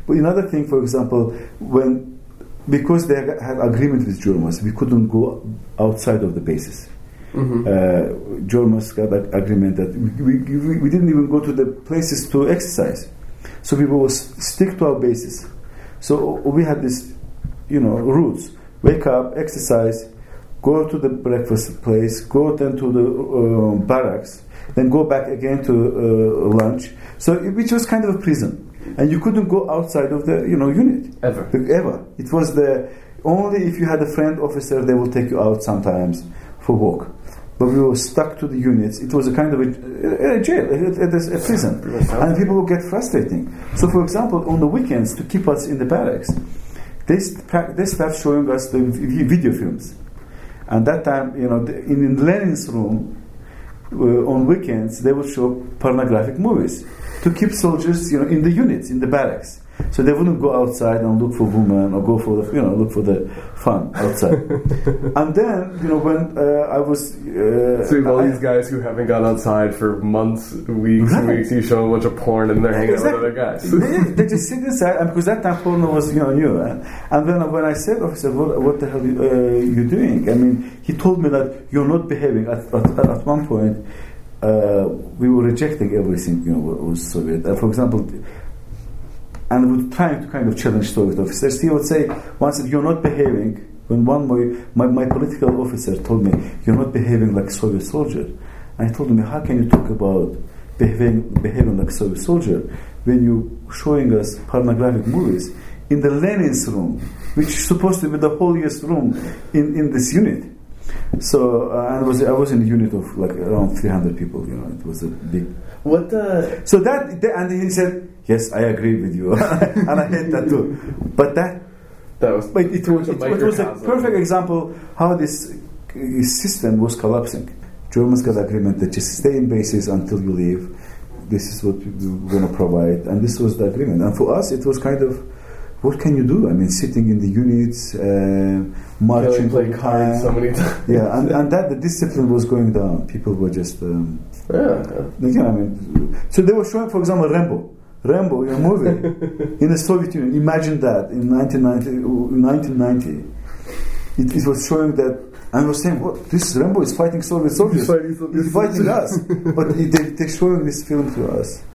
But another thing, for example, because they had agreement with Jormas, we couldn't go outside of the bases. Jormas got an agreement that we didn't even go to the places to exercise. So we will stick to our bases. So we had this, routes. Wake up, exercise, go to the breakfast place, go then to the barracks, then go back again to lunch. So which was kind of a prison. And you couldn't go outside of the unit. Ever. It was only if you had a friend officer, they will take you out sometimes for walk. But we were stuck to the units. It was a kind of a jail, a prison. And people would get frustrating. So, for example, on the weekends, to keep us in the barracks, they start showing us the video films. And that time, in Lenin's room, on weekends, they would show pornographic movies to keep soldiers, in the units, in the barracks. So they wouldn't go outside and look for women or go for the, look for the fun outside. And then, when I was... so all these guys who haven't gone outside for months, weeks, you show them a bunch of porn and they're hanging out with other guys. They just sit inside, and because that time porn was, new. And then when I said, officer, what the hell are you doing? I mean, he told me that you're not behaving. At one point, we were rejecting everything, what was Soviet. For example... And we were trying to kind of challenge Soviet officers. He would say, once, you're not behaving. When my political officer told me, you're not behaving like a Soviet soldier. And I told him, how can you talk about behaving like a Soviet soldier when you're showing us pornographic movies in the Lenin's room, which is supposed to be the holiest room in this unit. So I was in a unit of like around 300 people. It was a big. So and he said, yes, I agree with you, and I hate that too. But it was a perfect example how this system was collapsing. Germans got agreement that just stay in bases until you leave. This is what we're going to provide, and this was the agreement. And for us, it was kind of, what can you do? I mean, sitting in the units, marching, playing cards so many times. Yeah, and that the discipline was going down. People were just, I mean, so they were showing, for example, Rambo in a movie in the Soviet Union. Imagine that in 1990, it was showing that. And I was saying, what? This Rambo is fighting Soviet soldiers. He's fighting us. But they're showing this film to us.